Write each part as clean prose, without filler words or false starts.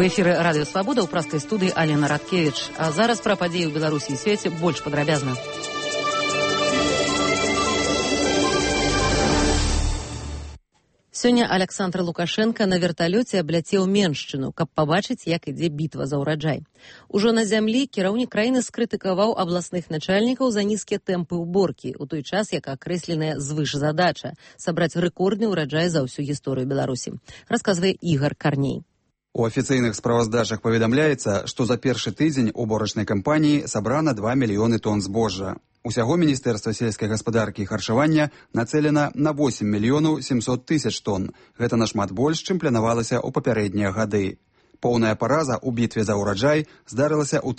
эфіры радыё Свабода, ў праскай студыі Алена Радкевіч. А зараз пра падзеі ў Беларусі і свеце больш падрабязна. Сёння Александр Лукашенко на верталёце абляцеў Меншчыну, каб пабачыць, як ідзе бітва за ўраджай. Ужо на зямлі кіраўнік краіны скрытыкаваў абласных начальнікаў за нізкія тэмпы ўборкі, у той час, як акрэсленая звышзадача сабраць рэкордны ўраджай за ўсю гісторыю Беларусі. Расказвае Ігор Карней. У афіцыйных справаздачах паведамляецца, што за першы тыдзень уборачнай кампаніі сабрана 2 мільёны тонн збожжа. Усяго Міністэрства сельскай гаспадаркі і харчавання нацэлена на 8 мільёнаў 700 тысяч тонн. Гэта нашмат больш, чым планавалася ў папярэднія гады. Поўная параза ў бітве за ўраджай здарылася ў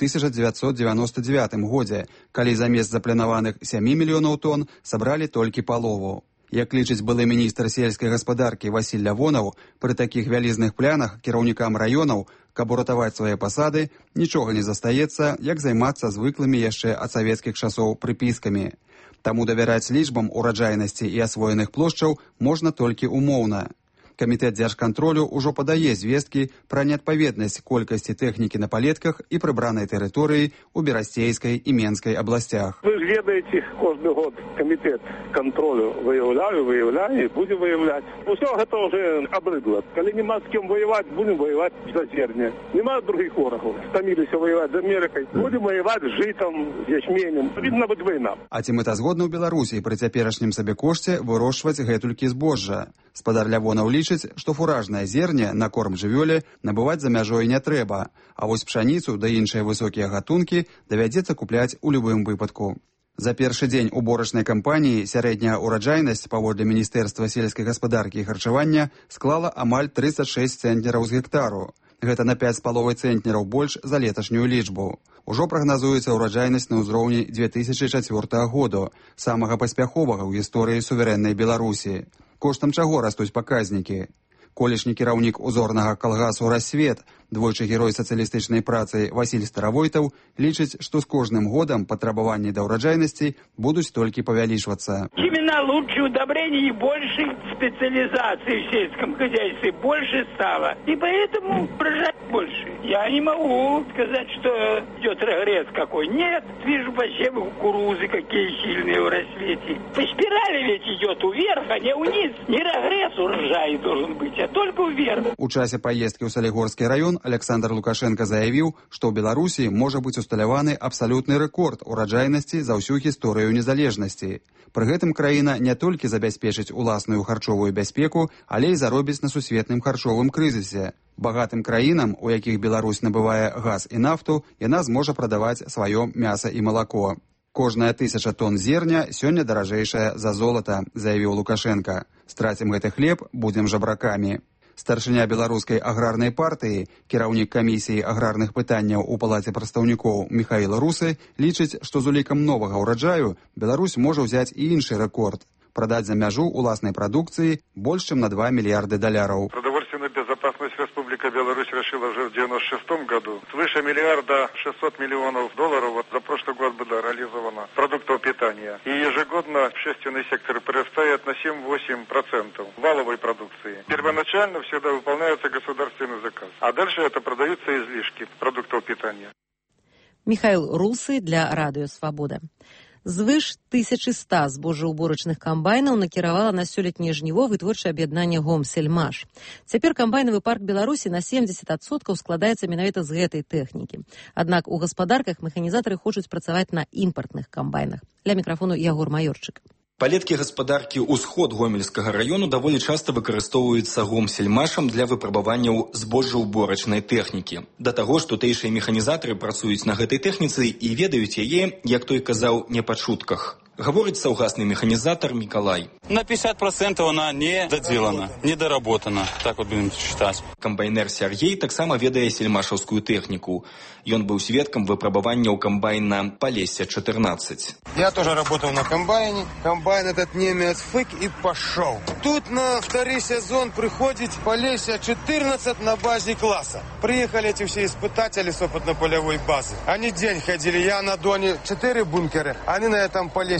1999 годзе, калі замест запланаваных 7 мільёнаў тонн сабралі толькі палову. Як лічыць былы міністр сельскай гаспадаркі Васіль Лявонаў, пры такіх вялізных плянах кіраўнікам раёнаў, каб уратаваць свае пасады, нічога не застаецца, як займацца звыклымі яшчэ ад савецкіх часоў прыпіскамі. Таму давяраць лічбам ураджайнасці і асвоеных плошчаў можна толькі умоўна. Камітэт дзяржкантролю ўжо падае звесткі пра неадпаведнасць колькасці тэхнікі на палетках і прыбранай тэрыторыі ў Берасцейскай і Менскай абласцях. Вы ж ведаеце, кожны год камітэт кантролю выяўляе і будзе выяўляць. Усё гэта ўжо абрыдла. Калі няма з кім воеваць, будем воеваць за зерне. Няма других ворагаў. Стаміліся воеваць з Амерыкай. Будем воеваць з жытам, з ячменем. Відна быць вайна. А ці мэтазгодна ў Беларусі пры цяперашнім сабе кошце вырошчваць гэтулькі збожжа? Спадар Лявонаў лічыць, што фуражнае зерне на корм жывёле набываць за мяжой не трэба, а вось пшаніцу да іншыя высокія гатункі давядзецца купляць у любым выпадку. За першы дзень уборачнай кампаніі сярэдняя ўраджайнасць паводле Міністэрства сельскай гаспадаркі і харчавання склала амаль 36 цэнтнераў з гектару. Гэта на 5,5 цэнтнераў больш за леташнюю лічбу. Ужо прагназуецца ўраджайнасць на ўзроўні 2004 году, самага паспяховага ў гісторыі суверэннай Беларусі. Коштам чаго растуць паказнікі? Колішні кіраўнік узорнага калгасу «Рассвет», двойчы герой сацыялістычнай працы Васіль Старавойтаў, лічыць, што з кожным годам патрабаванні да ўраджайнасці будуць толькі павялічвацца. Именно лучше удобрений и больше специализации в сельском хозяйстве больше стало. И поэтому урожай больше. Я не могу сказать, что идет регресс какой. Нет, вижу посевы кукурузы, какие сильные в «Рассвете». По спирали ведь идет вверх, а не вниз. Не регресс урожай должен быть, а только вверх. У часе паездкі ў Салігорскі раён Александр Лукашенко заявіў, што ў Беларусі можа быць усталяваны абсалютны рэкорд ураджайнасці за ўсю гісторыю незалежнасці. Пры гэтым краіна не толькі забяспечыць уласную харчовую бяспеку, але і заробіць на сусветным харчовым крызісе. Багатым краінам, у якіх Беларусь набывае газ і нафту, яна зможа прадаваць сваё мяса і малако. Кожная 1000 тонн зерня сёння даражэйшая за золата, заявіў Лукашенко. Страцім гэты хлеб, будзем жабракамі. Старшыня беларускай аграрнай партыі, кіраўнік камісіі аграрных пытанняў у палаце прадстаўнікоў Міхаіл Русы, лічыць, што з улікам новага ўраджаю Беларусь можа ўзяць і іншы рэкорд – прадаць за мяжу уласнай прадукцыі больш чым на 2 мільярды долларов. Продовольственную безопасность Республика Беларусь решила уже в 1996 году. Свыше $1 600 миллионов вот за прошлый год было реализовано продуктов питания. И ежегодно общественный сектор прирастает на 7-8% валовой продукции. Первоначально всегда выполняется государственный заказ. А дальше это продаются излишки продуктов питания. Михаил Русы для Радыё Свабода. Звыш 1100 збожжаўборачных камбайнаў накіравала на сёлетняе жніво вытворчае аб'яднанне «Гомсельмаш». Цяпер камбайнавы парк Беларусі на 70% складаецца менавіта з гэтай тэхнікі. Аднак у гаспадарках механізатары хочуць працаваць на імпартных камбайнах. Ля мікрафону Ягор Маёрчык. Палеткі гаспадаркі ўсход Гомельскага раёну даволі часта выкарыстоўваюцца «Гомсельмашам» для выпрабаванняў збожжаўборачнай тэхнікі. Да таго ж тутэйшыя механізатары працуюць на гэтай тэхніцы і ведаюць яе, як той казаў, не па чутках. Гаворыць саўгасны механізатар Мікалай. На 50% она не доделана, не доработана, так вот будем считать. Камбайнер Сергей таксама ведае сельмашаўскую тэхніку. Ён быў сведкам выпрабаванняў камбайна Полесья-14. Я тоже работал на комбайне. Комбайн этот немец фык и пошел. Тут на второй сезон приходит Полесья-14 на базе класса. Приехали эти все испытатели с опытно-полевой базы. Они день ходили, я на Доне 4 бункера, они на этом Полесье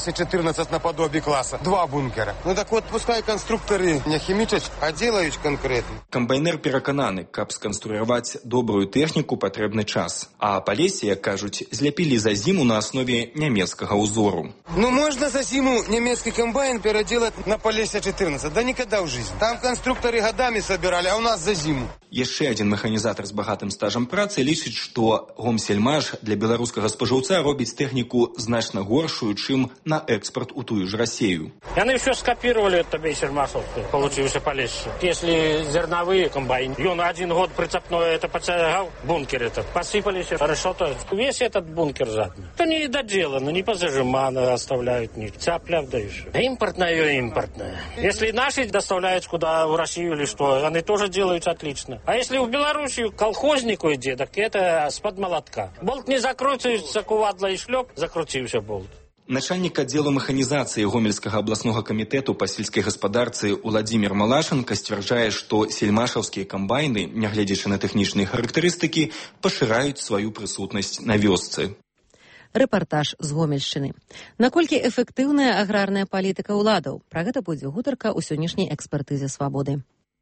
Полесье-14 наподобие класса. 2 бункера. Ну так вот, пускай конструкторы не химичат, а делают конкретно. Камбайнер перакананы, каб сканструяваць добрую тэхніку патрэбны час. А Полесье, як кажуць, зляпілі за зіму на аснове нямецкага ўзору. Ну можно за зиму немецкий комбайн переделать на Полесье-14. Да никогда в жизни. Там конструкторы годами собирали, а у нас за зиму. Яшчэ адзін механізатар з багатым стажам працы лічыць, што Гомсельмаш для беларускага спажыўца робіць тэхніку значна горшую, чым на экспорт у тую ж Россию. Они все скопировали это Бейсельмашовку, получился Полесье. Если зерновые комбайн, и он 1 год прицепной это подсягал, бункер этот, посыпались, хорошо-то весь этот бункер задний. Это не доделано, не позажимано оставляют, не цапляв, да еще. Импортное. Если наши доставляют куда, в Россию или что, они тоже делают отлично. А если в Белоруссию колхознику идет, так это с-под молотка. Болт не закрутится, кувадла и шлеп, закрутился болт. Начальник аддзелу механізацыі Гомельскага абласнога камітэту па сельскай гаспадарцы Уладзімір Малашенко сцвярджае, што сельмашаўскія камбайны, нягледзячы на тэхнічныя характарыстыкі, пашыраюць сваю прысутнасць на вёсцы. Рэпартаж з Гомельшчыны. Наколькі эфектыўная аграрная палітыка ўладаў? Пра гэта будзе гутарка ў сённяшняй экспертызе «Свабоды».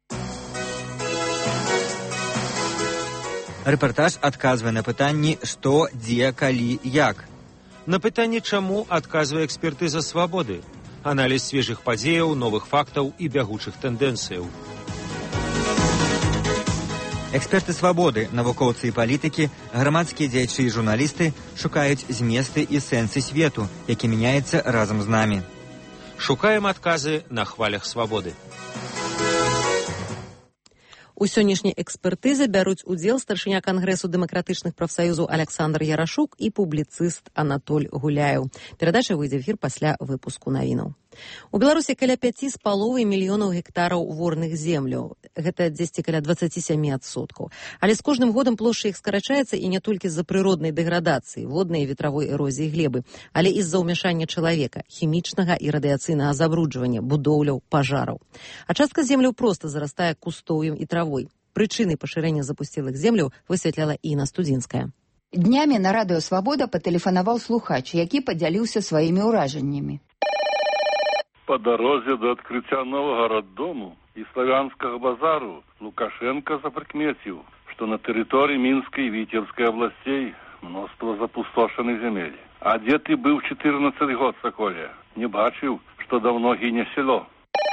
Рэпартаж адказвае на пытанні «Што, дзе, калі, як?». На пытанне «Чаму» адказвае экспертыза «Свабоды». Аналіз свежых падзеяў, новых фактаў і бягучых тэндэнцыяў. Эксперты «Свабоды», навукоўцы і палітыкі, грамадскія дзеячы і журналісты шукаюць зместы і сэнсы свету, які мяняецца разам з намі. Шукаем адказы на хвалях «Свабоды». У сённяшняй экспертызе бяруць удзел старшыня Кангрэсу дэмакратычных прафсаюзаў Александр Ярашук і публіцыст Анатоль Гуляеў. Перадача выйдзе в эфір пасля выпуску навінаў. У Беларусі каля 5,5 мільёнаў гектараў ворных земляў. Гэта дзесьці каля 27%. Але з кожным годам плошча іх скарачаецца і не толькі з-за прыроднай дэградацыі, воднай і ветравой эрозіі глебы, але і з-за ўмяшання чалавека, хімічнага і радыяцыйнага забруджвання, будоўляў, пажараў. А частка земляў проста зарастае кустоўем і травой. Прычыны пашырэння запусцелых земляў высвятляла Інна Студзінская. Днямі на радыё «Свабода» патэлефанаваў слухач, які падзяліўся сваімі ўражаннямі. По дарозе до открытия нового роддому и славянского базару Лукашенко заприкметил, что на территории Минской и Витебской областей множество запустошенных земель. А где ты был 14 год, Соколе? Не бачил, что давно гине село.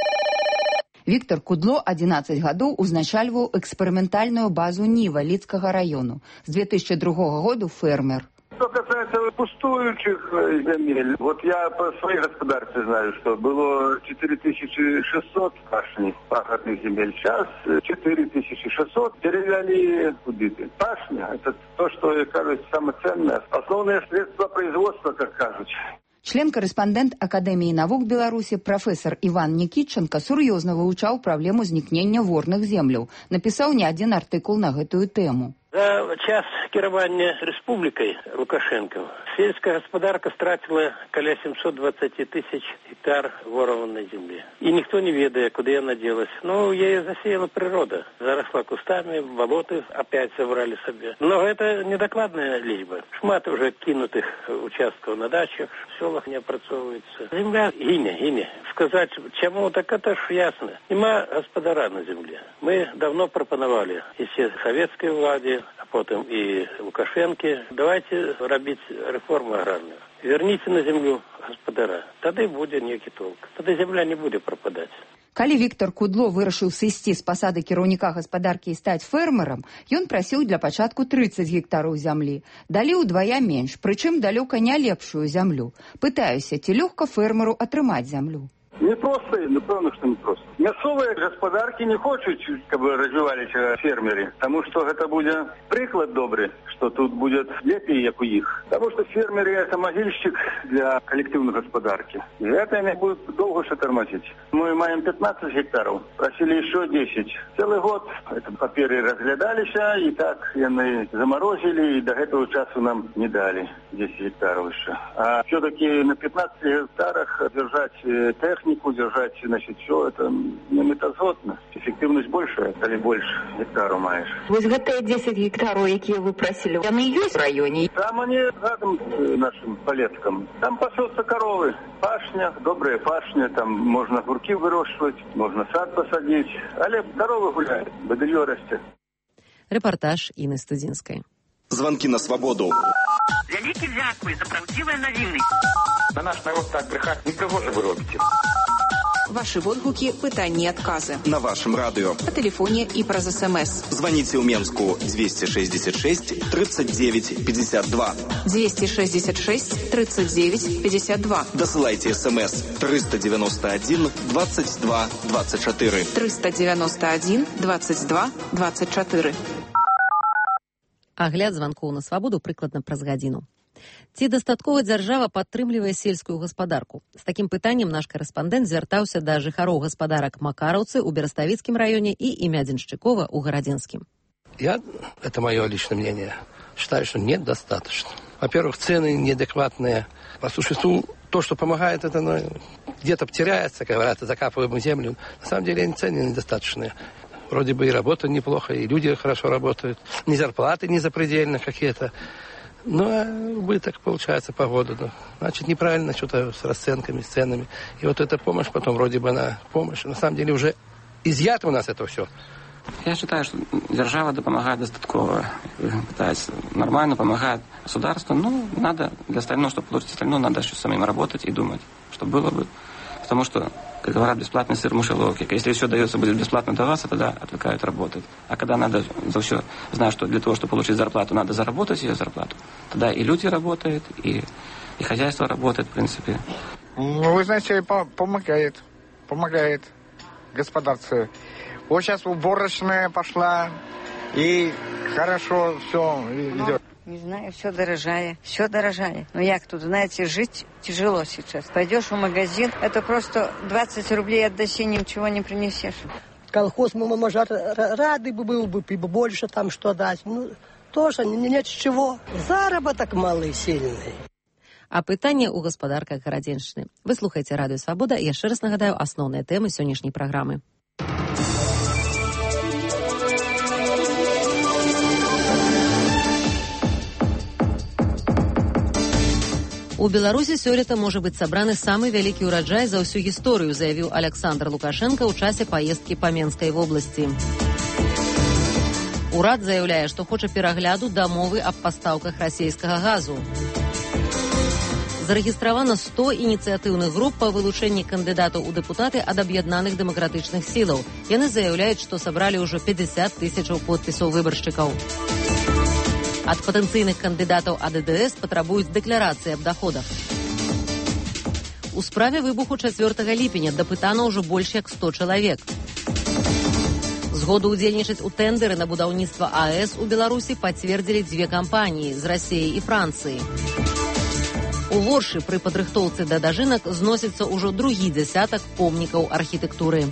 Віктор Кудло 11 гадоў узначальваў эксперыментальную базу Нива Лідскага району. С 2002 года фермер. Что касается пустующих земель, вот я по своей господарстве знаю, что было 4600 пашни пахотных земель, сейчас 4600 деревянные убиты. Пашня – это то, что, кажется, самое ценное. Основные средства производства, как кажут. Член-карэспандэнт Акадэміі навук Беларусі прафесор Іван Нікітченка сур'ёзна вывучаў праблему знікнення ворных земляў. Напісаў не адзін артыкул на гэтую тэму. За час кіравання рэспублікай Лукашенко сельская гаспадарка стратила каля 720 тысяч гектар ворованной земли. И никто не ведает, куда она делась. Но ее засеяла природа. Заросла кустами, болоты опять забрали себе. Но это недокладная личба. Шмат уже кинутых участков на дачах, в селах не опрацовывается. Земля гине. Сказать, чему, так это ж ясно. Нема гаспадара на земле. Мы давно пропоновали, если советской владе, а потом и Лукашенко, давайте робить реформу аграрную. Верните на землю гаспадара. Тогда будет некий толк. Тогда земля не будет пропадать. Калі Віктор Кудло вырашыў сысці з пасады кіраўніка гаспадаркі і стаць фермерам, ён прасіў для пачатку 30 гектараў зямлі. Далі ўдвая менш, прычым далёка не лепшую зямлю. Пытаюся, ці лёгка фермеру атрымаць зямлю? Непросто, напевно, что непросто. Мясовые господарки не хочут, чтобы развивались фермеры, потому что это будет приклад добрый, что тут будет лепее, как у них. Потому что фермеры – это могильщик для коллективной господарки. И это они будут долго что тормозить. Мы маем 15 гектаров, просили еще 10. Целый год это паперы разглядались, и так они заморозили, и до этого часу нам не дали. 10 гектаров еще. А все-таки на 15 гектарах держать технику, держать, значит, все это метазотно. Эффективность больше, или больше гектаров маешь. Вот эти 10 гектаров, какие вы просили, они есть в районе? Там они рядом с нашим полетком. Там пасутся коровы. Пашня, добрая пашня. Там можно огурки выращивать, можно сад посадить. Але коровы гуляют, бадырье растет. Репортаж Інни Студзінської. Звонки на свободу. Великий дякую за правдивые новины. На наш народ так брехать не пригоже вы робите. Ваши водгуки, пытания и отказы. На вашем радио. По телефоне и про СМС. Звоните в Менску 266 39 52. 266 39 52. Досылайте СМС 391 22 24. 391 22 24. Агляд званкоў на свабоду прыкладна праз гадзіну. Ці дастаткова дзяржава падтрымлівае сельскую гаспадарку? З такім пытаннем наш карэспандэнт звяртаўся да жыхароў гаспадарак Макараўцы ў Бераставіцкім раёне і Імядзеншчыкова ў Гарадзінскім. Это мое личное мнение, считаю, что недостаточно. Во-первых, цены неадекватные. По существу, то, что помогает, это где-то теряется, говорят, закапываем землю. На самом деле, цены недостаточные. Вроде бы и работа неплохо, и люди хорошо работают. Не зарплаты не запредельно какие-то. Но убыток получается по году. Значит, неправильно что-то с расценками, с ценами. И вот эта помощь потом вроде бы она помощь. На самом деле уже изъято у нас это все. Я считаю, что держава помогает достатково. Пытается нормально, помогает государству. Ну, надо для остального, чтобы получить остальное, надо еще самим работать и думать, что было бы. Потому что, как говорят, бесплатный сыр в мышеловке. Если все дается, будет бесплатно даваться, тогда отвлекают работать. А когда надо за все, знаю, что для того, чтобы получить зарплату, надо заработать ее зарплату, тогда и люди работают, и хозяйство работает, в принципе. Ну, вы знаете, помогает господарству. Вот сейчас уборочная пошла, и хорошо все идет. Не знаю, все дорожает. Но як тут, знаете, жить тяжело сейчас. Пойдешь в магазин, это просто 20 рублей отдаси, ничего не принесешь. Колхоз, может, рады был бы больше там что дать. Ну, тоже нет чего. Заработок малый, сильный. А пытанне ў гаспадарках Гарадзеншчыны. Вы слухаеце Радыё Свабода, і яшчэ раз нагадаю асноўныя тэмы сённяшняй праграмы. У Беларусі сёлета можа быць сабраны самы вялікі ўраджай за ўсю гісторыю, заявіў Александр Лукашенко ў часе паездкі па Менскай вобласці. Урад заяўляе, што хоча перагляду дамовы аб пастаўках расійскага газу. Зарэгістравана 100 ініцыятыўных груп па вылучэнні кандыдатаў у дэпутаты ад аб'яднаных дэмакратычных сілаў. Яны заяўляюць, што сабралі ўжо 50 тысячаў подпісаў выбаршчыкаў. Ад патэнцыйных кандыдатаў АДДС патрабуюць дэкларацыі аб даходах. У справе выбуху 4 ліпеня дапытана ўжо больш як 100 чалавек. Згоду ўдзельнічаць у тэндэры на будаўніцтва АЭС у Беларусі пацвердзілі 2 кампаніі з Расіяй і Францыі. У Воршы пры падрыхтоўцы да дажынак зносіцца ўжо другі дзясятак помнікаў архітэктуры.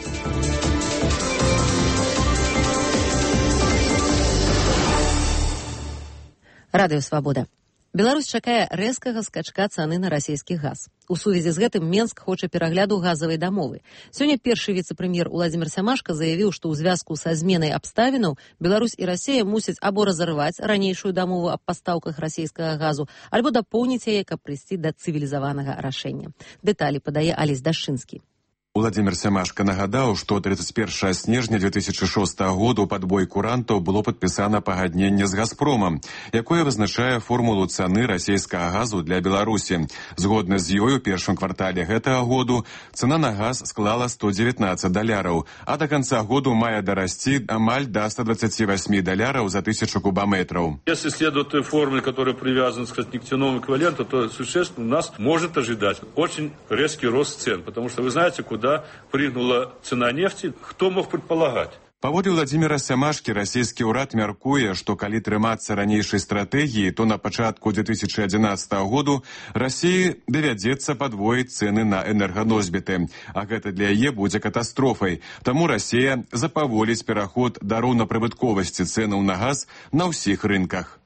Радыё Свабода. Беларусь чакае рэзкага скачка цаны на расійскі газ. У сувязі з гэтым Менск хоча перагляду газавай дамовы. Сёння першы віцэ-прэм'ер Уладзімір Сямашка заявіў, што ў звязку са зменай абставінаў Беларусь і Расія мусяць або разарваць ранейшую дамову аб пастаўках расійскага газу, альбо дапоўніць яе, каб прыйсці да цывілізаванага рашэння. Дэталі падае Алесь Дашчынскі. Уладзімір Сямашка нагадаў, што 31 снежня 2006 году пад бой курантаў было падпісана пагадненне з «Газпромам», якое вызначае формулу цаны расійскага газу для Беларусі. Згодна з ёй у першым квартале гэтага году цана на газ склала $119, а до конца году мае дарасці амаль до $128 за 1000 кубометров. Если следует той формуле, которая привязана к нефтяному эквиваленту, то существенно нас может ожидать очень резкий рост цен, потому что вы знаете, куда прыгнула цена нефти, кто мог предполагать? Паводле Владзіміра Сямашкі, расійскі ўрад мяркуе, што калі трымацца ранейшай стратэгіі, то на пачатку 2011 году Расіі давядзецца падвоіць цэны на энерганосьбіты, а гэта для яе будзе катастрофай. Таму Расія запаволіць пераход да роўнапрыбытковасці цэнаў на газ на ўсіх рынках.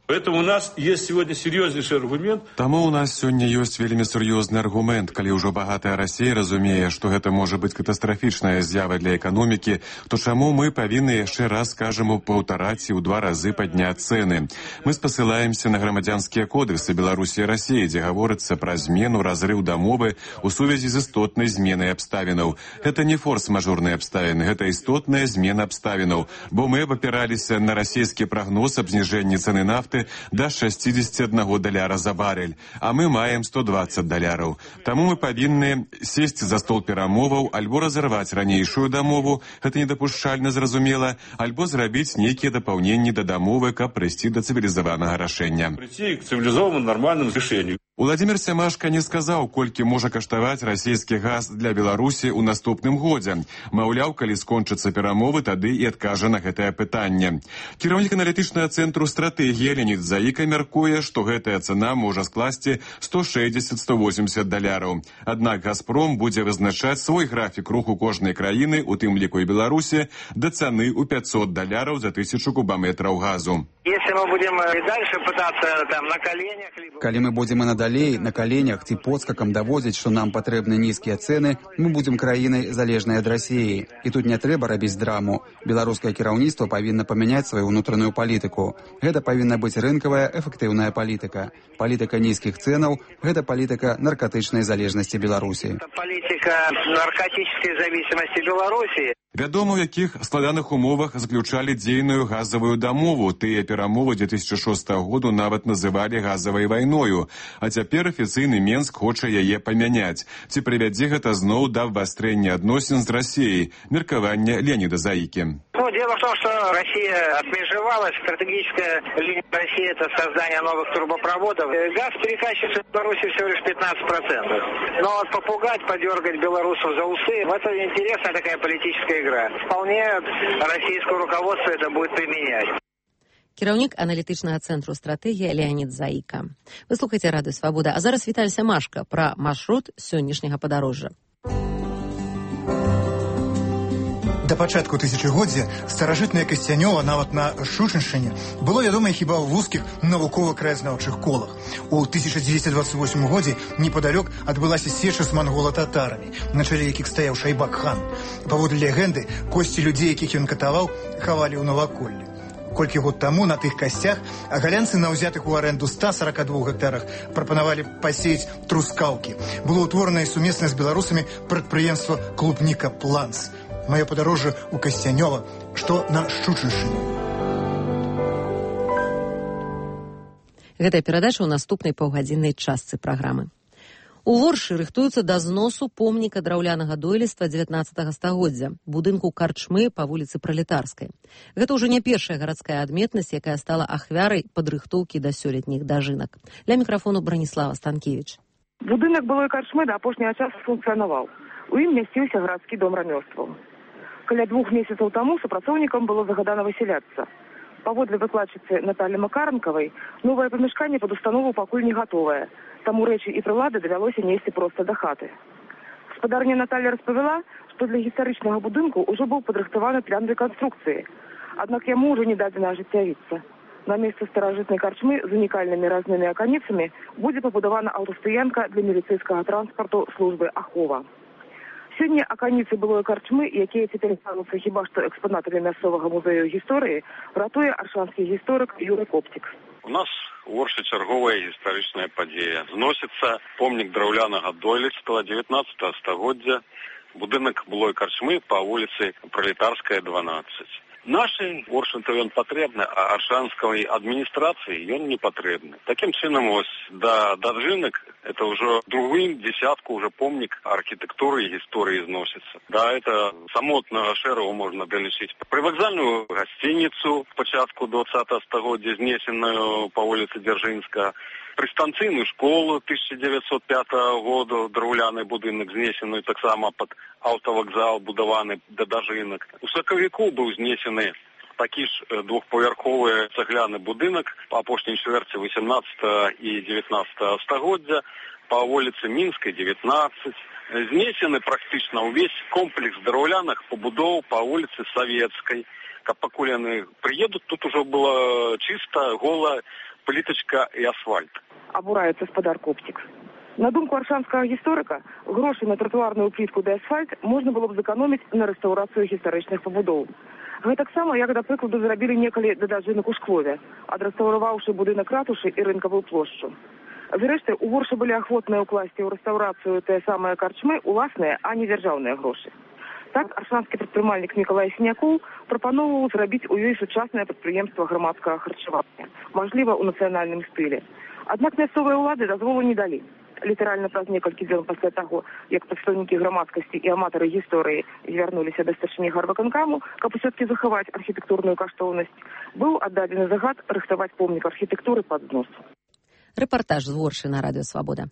Поэтому у нас есть сегодня серьезнейший аргумент. Таму у нас сёння ёсць вельмі сур'ёзны аргумент, калі ўжо багатая Расія разумее, што гэта можа быць катастрафічная з'ява для эканомікі, то чаму мы павінны яшчэ раз, скажам, у 1,5 ці ў 2 разы падняць цэны? Мы спасылаемся на грамадзянскія кодексы Беларусі і Расіі, дзе гаворыцца пра змену, разрыў дамовы у сувязі з істотнай зменай абставінаў. Гэта не форс-мажорныя абставіны, гэта істотная змена абставінаў, бо мы абапіраліся на расійскі прагноз аб зніжэнні цэны нафты до $61 за барель, а мы маем $120. Таму мы павінны сесці за стол перамоваў, альбо разарваць ранейшую дамову, гэта недапушчальна, зразумела, альбо зрабіць нейкія дапаўненні да дамовы, каб прыйсці да цывілізаванага рашэння. Прийти к цивилизованному нормальному решению. Уладзімір Сямашка не сказаў, колькі можа каштаваць расійскі газ для Беларусі ў наступным годзе. Маўляў, калі скончацца перамовы, тады і адкажа на гэтае пытанне. Кіраўнік аналітычнага цэнтру стратэгія Леонід Заіка мяркуе, што гэтая цана можа скласці $160–180. Аднак «Газпром» будзе вызначаць свой графік руху кожнай краіны, у тым ліку і Беларусі, да цаны ў $500 за 1000 кубометраў газу. Если мы будем и дальше пытаться там на коленях... Калі мы будзем і надалей на коленях ці подскакам даводзіць, што нам патрэбны нізкія цэны, мы будзем краінай залежнай ад Расіі. І тут не трэба рабіць драму. Беларускае кіраўніцтва павінна памяняць сваю ўнутраную палітыку. Гэта павінна быць рынкавая, эфектыўная палітыка. Палітыка нізкіх цэнаў – гэта палітыка наркатычнай залежнасці Беларусі. Палітыка наркотической зависимости Беларуси. Вядома, у якіх складаных умовах заключалі дзейную газавую дамову. Тыя перамовы 2006 году нават называлі газавай вайною. А цяпер афіцыйны Менск хоча яе памяняць. Ці прывядзе гэта зноў да абвастрэння адносін з Расіяй? Меркаванне Леонида Заики. Дело в том, что Россия отмежевалась. Стратегическая линия России – это создание новых трубопроводов. Газ перекачивается в Беларуси всего лишь 15%. Но вот попугать, подергать белорусов за усы – это интересная такая политическая игра. Вполне российское руководство это будет применять. Кіраўнік аналітычнага цэнтру стратэгія Леонід Заіка. Вы слухаеце Радыё Свабода, а зараз Віталь Сямашка пра маршрут сённяшняга падарожжа. Да пачатку тысячагоддзя старажытнае Касцянёва нават на Шучыншчыне было вядома хіба ў вузкіх навукова-краязнаўчых колах. У 1928 годзе непадалёк адбылася сеча з мангола-татарамі, на чале якіх стаяў Шайбак-хан. Паводле легенды, косці людзей, якіх ён катаваў, хавалі ў наваколлі. Колькі год таму на тых касцях агалянцы на ўзятых у арэнду 142 гектарах прапанавалі пасеяць трускаўкі. Было ўтворана сумесна з беларусамі прадпрыемства «Клубніка Планс». Маё падарожжа ў Касцянёва, што на Шчучыншчыне. Гэтая перадача ў наступнай паўгадзіннай частцы праграмы. У Воршы рыхтуюцца да зносу помніка драўлянага дойлідства 19 стагоддзя, будынку карчмы па вуліцы Пралетарскай. Гэта ўжо не першая гарадская адметнасць, якая стала ахвярай падрыхтоўкі да сёлетніх дажынак. Ля мікрафону Браніслава Станкевіч. Будынак былой карчмы да апошняга часу функцыянаваў. У ім мясціўся гарадскі дом рамёстваў. Каля 2 месяцаў таму супрацоўнікам было загадана высяляцца. Паводле выкладчыцы Наталі Макаранкавай, новае памяшканне пад установу пакуль не гатовае, таму рэчы і прылады давялося несці проста да хаты. Гаспадарня Наталя распавяла, што для гістарычнага будынку ўжо быў падрыхтаваны план рэканструкцыі, аднак яму ўжо не дадзена ажыццявіцца. На месцы старажытнай карчмы з унікальнымі разнымі аканіцамі будзе пабудавана аўтастаянка для міліцэйскага транспарту службы Ахова. Сёння аканіцы былой карчмы, якія цяпер стануцца хіба што экспанатамі мясцовага музею гісторыі, ратуе аршанскі гісторык Юрый Коптик. У нас у Оршы чарговая гістарычная падзея. Зносіцца помнік драўлянага дойлідства 19 стагоддзя, будынак былой карчмы па вуліцы Пралетарская, 12. Нашай Оршынту ён патрэбны, а аршанскай адміністрацыі ён не патрэбны. Такім чынам, ось, да дажынак это ўжо другую десятку уже помнік архітэктуры і гісторыі зносіцца. Да, это самотнага шэрагу можна далічыць. Прывакзальную гасцініцу пачатку 20 стагоддзя, знесеную па вуліцы Дзяржынскага, прыстанцыйную школу 1905 года, драўляны будынак, знесеную таксама пад аўтавакзал, будаваны да дажынак. У сакавіку быў знесены такі ж двухпавярховы цагляны будынак па апошняй чвэрці 18 і 19 стагоддзя па вуліцы Мінскай, 19. Знесены практычна ўвесь комплекс драўляных пабудоў па вуліцы Савецкай. Каб пакуль яны прыедуць, тут ужо было чыста, гола, плітачка і асфальт. Абураецца спадар Коптік. На думку аршанскага гісторыка, грошы на тратуарную плітку ды асфальт можна было б зэканоміць на рэстаўрацыю гістарычных пабудоў. Гэтаксама, як, да прыкладу, зрабілі некалі дадажынак у Шклове, адрэстаўраваўшы будынак ратушы і рынкавую плошчу. Зрэшты, у воршы былі ахвотныя ўкласці ў рэстаўрацыю тыя самыя карчмы уласныя, а не дзяржаўныя грошы. Так, аршанскі прадпрымальнік Мікалай Сінякоў прапаноўваў зрабіць у ёй сучаснае прадпрыемства грамадскага харчавання, мажліва, у нацыянальным стылі. Аднак мясцовыя ўлады дазволу не далі. Літаральна праз некалькі дзён пасля таго, як прадстаўнікі грамадскасці і аматары гісторыі звярнуліся да старшыні гарвыканкаму, каб усё-ткі захаваць архітэктурную каштоўнасць, быў аддадзены загад рыхтаваць помнік архітэктуры пад знос. Рэпартаж з Воршы на Радыё Свабода.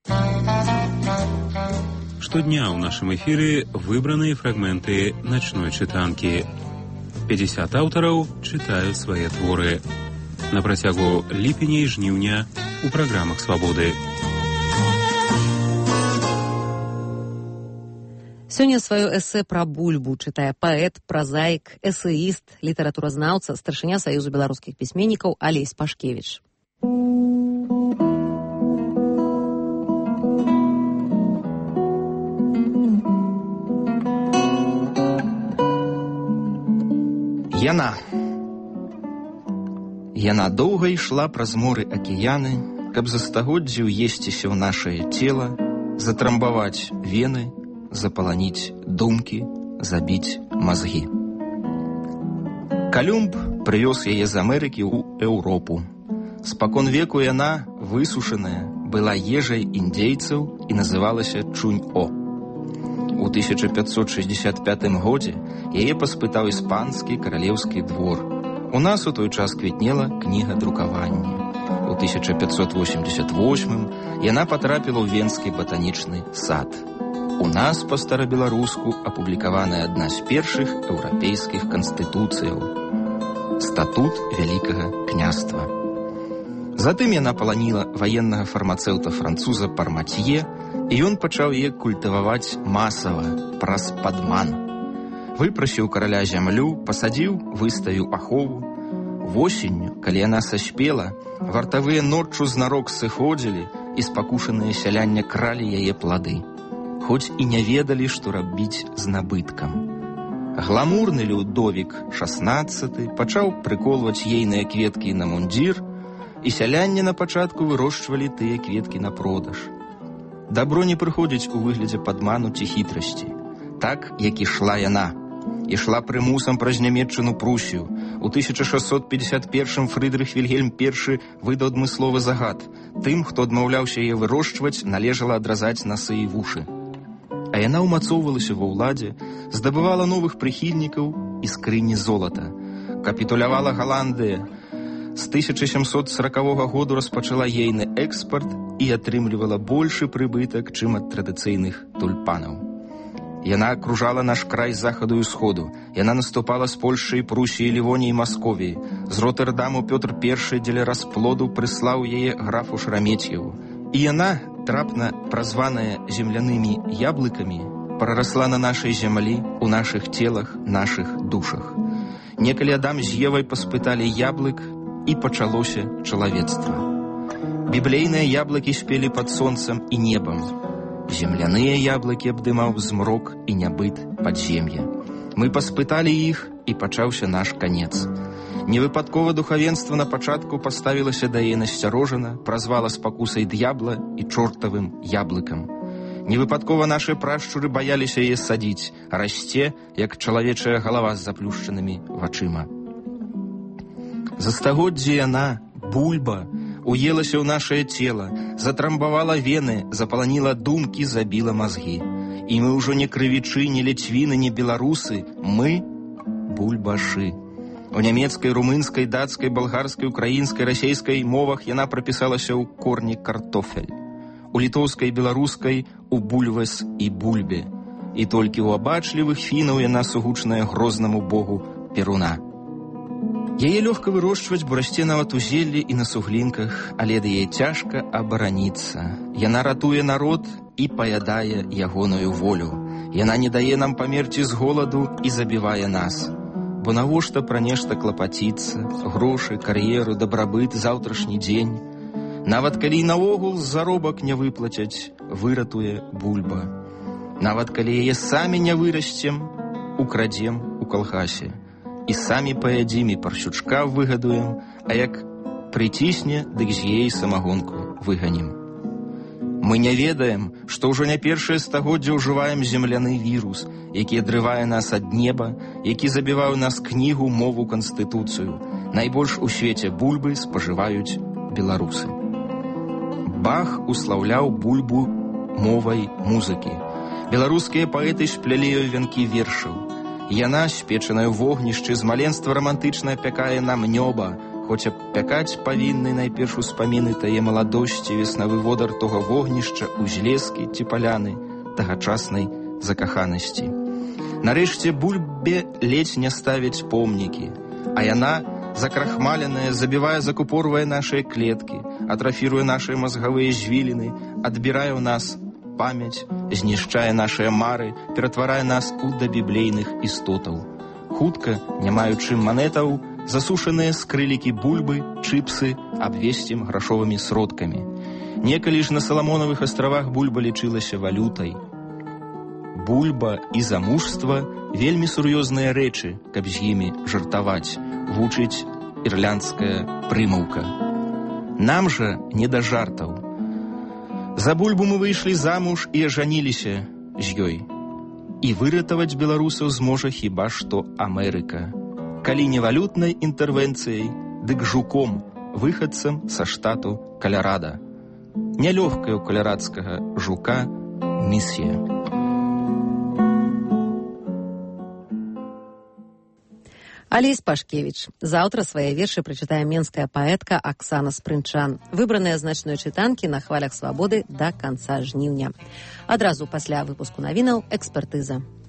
Штодня ў нашым эфіры выбраныя фрагменты начной чытанкі. 50 аўтараў чытаюць свае творы. На працягу ліпеня і жніўня у праграмах Свабоды. Сёння сваё эсэ пра бульбу чытае паэт, празаік, эсэіст, літаратуразнаўца, старшыня Саюзу беларускіх пісьменнікаў Алесь Пашкевіч. Яна доўга ішла праз моры акіяны, каб за стагоддзі ўесціся ў нашае цела, затрамбаваць вены, запаланіць думкі, забіць мазгі. Калюмб прывёз яе з Амерыкі ў Еўропу. Спакон веку яна, высушаная, была ежай індзейцаў і называлася Чунь-О. У 1565 годзе яе паспытаў іспанскі каралеўскі двор. У нас у той час квітнела кніга друкавання. У 1588 яна патрапіла ў Венскі батанічны сад. У нас па-старабеларуску апублікаваная адна з першых еўрапейскіх канстытуцыяў – статут Вялікага княства. Затым яна паланіла ваеннага фармацэўта француза Парматье, і ён пачаў яе культываваць масава, праз падман. Выпрасіў караля зямлю, пасадзіў, выставіў ахову. Восенню, калі яна саспела, вартавыя ноччу знарок сыходзілі, і спакушаныя сяляне кралі яе плады. Хоць і не ведалі, што рабіць з набыткам. Гламурны Людовік XVI пачаў прыколваць ейныя кветкі на мундзір, і сялянне на пачатку вырошчвалі тыя кветкі на продаж. Дабро не прыходзіць у выглядзе падману ці хітрасці. Так, як ішла яна. Ішла прымусам праз нямецчыну Прусію. У 1651 Фрыдрых Вільгельм I выдаў адмысловы загад. Тым, хто адмаўляўся яе вырошчваць, належала адразаць насы і вушы. А яна ўмацоўвалася ва ўладзе, здабывала новых прыхільнікаў і скрыні золата. Капітулявала Галандыя. З 1740 году распачала ейны экспарт і атрымлівала большы прыбытак, чым ад традыцыйных тульпанаў. Яна акружала наш край з захаду і ўсходу. Яна наступала з Польшчы, Прусіі, Лівоніі і Масковіі. З Ротэрдаму Пётр I дзеля расплоду прыслаў яе графу Шараметьеву. І яна, трапна празваная землянымі яблыкамі, прарасла на нашай зямлі, у нашых целах, нашых душах. Некалі Адам з Евай паспыталі яблык, і пачалося чалавецтва. Біблейныя яблыкі спелі пад сонцам і небам. Земляныя яблыкі абдымаў змрок і нябыт падзем'я. Мы паспыталі іх, і пачаўся наш канец. Невыпадкова духавенства на пачатку паставілася да яе насцярожана, празвала спакусай д'ябла і чортавым яблыкам. Невыпадкова нашы прашчуры баяліся яе садзіць, расце, як чалавечая галава з заплюшчанымі вачыма. За стагоддзі яна, бульба, уелася ў нашае цела, затрамбавала вены, запаланіла думкі, забіла мазгі. І мы ўжо не крывічы, не ліцвіны, не беларусы, мы бульбашы. У нямецкай, румынскай, дацкай, балгарскай, украінскай, расейскай мовах яна прапісалася ў корні картофель. У літоўскай, беларускай у бульвас і бульбе. І толькі ў абачлівых фінаў яна сугучная грознаму богу Перуна. Яе лёгка вырошчваць, бо расце нават у зеллі і на суглінках, але да яе цяжка абараніцца. Яна ратуе народ і паядае ягоную волю. Яна не дае нам памерці з голаду і забівае нас. Бо навошта пра нешта клапаціцца, грошы, кар'еру, дабрабыт, заўтрашні дзень. Нават калі і наогул заробак не выплацяць, выратуе бульба. Нават калі яе самі не вырасцем, украдзем у калгасе. І самі паядзім, і паршчучка выгадуем, а як прыцісне, дык з яе самагонку выганім. Мы не ведаем, што ўжо не першае стагоддзе ўжываем земляны вірус, які адрывае нас ад неба, які забівае ў нас кнігу, мову, канстытуцыю. Найбольш у свеце бульбы спажываюць беларусы. Бах услаўляў бульбу мовай музыкі. Беларускія паэты сплялі ёй вянкі вершаў. Яна, спечаная ў вогнішчы, з маленства рамантычна пякае нам нёба, хоць пякаць павінны найперш успаміны тае маладосці, веснавы водар тога вогнішча, узлескі ці паляны тагачаснай закаханасці. Нарэшце бульбе ледзь не ставяць помнікі, а яна, закрахмаленая, забівае, закупорвае нашыя клеткі, атрафіруе нашыя мазгавыя звіліны, адбірае ў нас памяць, знішчае нашыя мары, ператварае нас у дабіблейных істотаў. Хутка, не маючы манетаў, засушаныя скрылікі бульбы, чыпсы абвесцім грашовымі сродкамі. Некалі ж на Саламонавых астравах бульба лічылася валютай. Бульба і замужства вельмі сур'ёзныя рэчы, каб з імі жартаваць, вучыць ірландская прымаўка. Нам жа не да жартаў. За бульбу мы выйшлі замуж і ажаніліся з ёй. І выратаваць беларусаў зможа хіба што Амерыка. Калі не валютнай інтэрвенцыяй, дык жуком, выхадцам са штату Калярада. Нялёгкая ў калярадскага жука місія. Алесь Пашкевіч. Заўтра свае вершы прачытае менская паэтка Аксана Спрынчан. Выбраныя з начной чытанкі на хвалях свабоды да канца жніўня. Адразу пасля выпуску навінаў экспертыза.